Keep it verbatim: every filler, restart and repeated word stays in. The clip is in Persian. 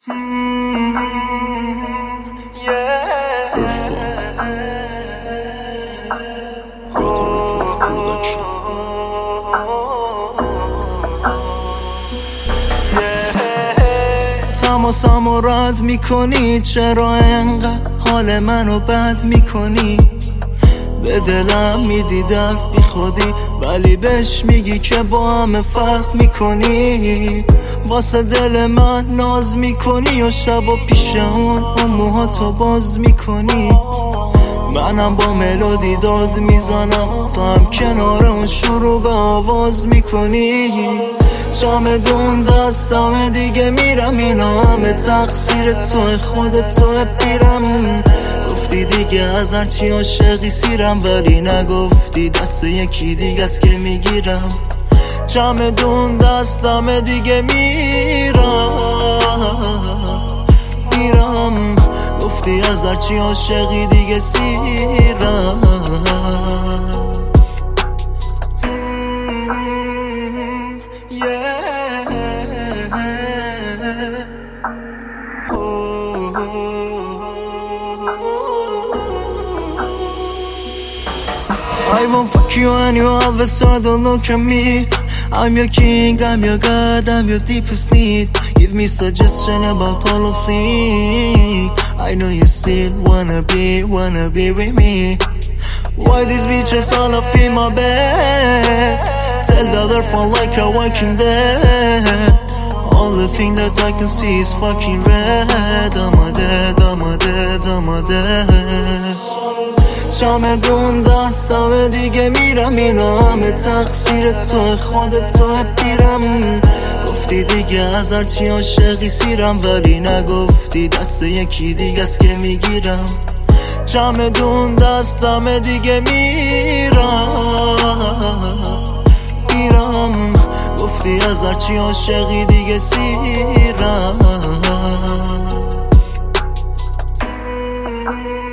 تماسمو رد میکنی، چرا انقدر حال منو بد میکنی؟ به دلم میدی درد بی خودی، ولی بهش میگی که با همه فرق میکنی. واسه دل من ناز میکنی و شب و پیش اون اون موهاتو باز میکنی. منم با ملودی داد میزنم، تو هم کنار اون شروع به آواز میکنی. چمدون دستم دیگه میرم، اینا همه تقصیر تو، خودت تو پیرم. گفتی دیگه از هرچی عاشقی سیرم، ولی نگفتی دست یکی دیگه است که میگیرم. چمدون دستم دیگه میرم میرم گفتی از هرچی عاشقی دیگه سیرم. I won't fuck you and you always try to look at me. I'm your king, I'm your god, I'm your deepest need. Give me suggestion about all of things. I know you still wanna be, wanna be with me. Why these bitches all up in my bed? Tell the other phone like you're walking dead. All the thing that I can see is fucking red. I'm a dead, I'm a dead, I'm a dead. چمدون دستم دیگه میرم، اینا همه تقصیر تو، خودت تو پیرم. گفتی دیگه از هرچی عاشقی سیرم، ولی نگفتی دست یکی دیگه است که میگیرم. چمدون دستم دیگه میرم میرم گفتی از هرچی عاشقی دیگه سیرم.